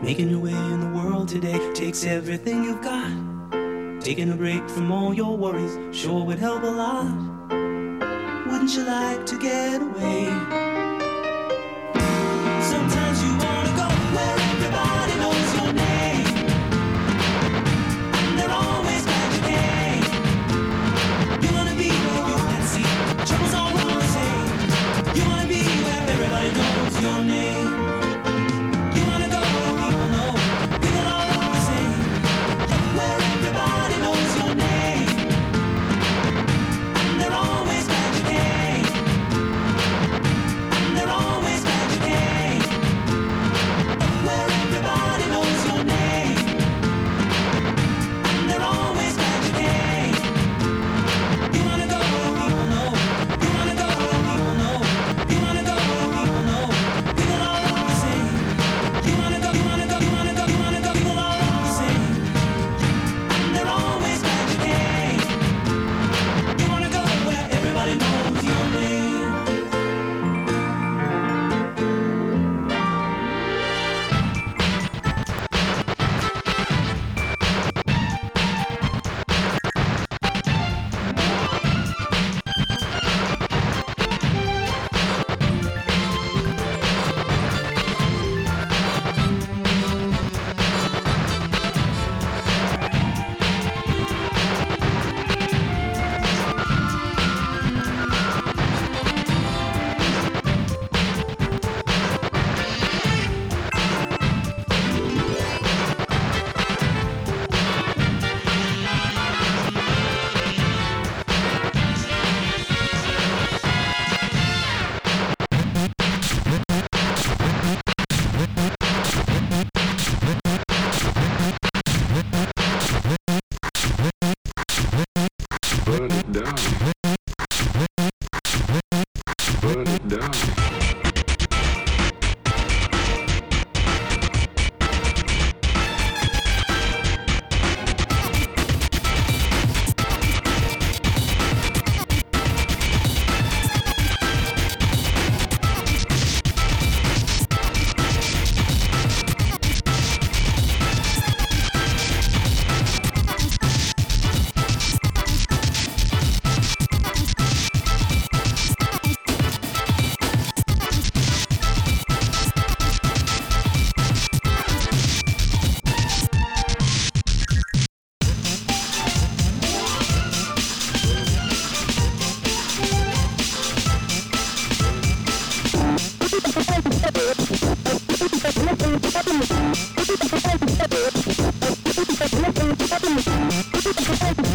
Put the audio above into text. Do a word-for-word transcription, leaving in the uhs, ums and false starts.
Making your way in the world today takes everything you've got. Taking a break from all your worries sure would help a lot. Wouldn't you like to get away? Sometimes you wanna go where everybody knows your name. They're always glad you came. You wanna be where you can see troubles all around the same. You wanna be where everybody knows your name. You wanna go where people know people all look the same. Where everybody knows your name. They're always glad you came. They're always glad you came. Where everybody knows your name. They're always glad you came. You wanna go where people know. You wanna go where people know. You wanna go where people know. People all look the same. You wanna go, you wanna go, you wanna go, you wanna go. People all look the same. They're always glad you came. You wanna go where everybody knows your name. Burn it down. Burn it down. Thank you.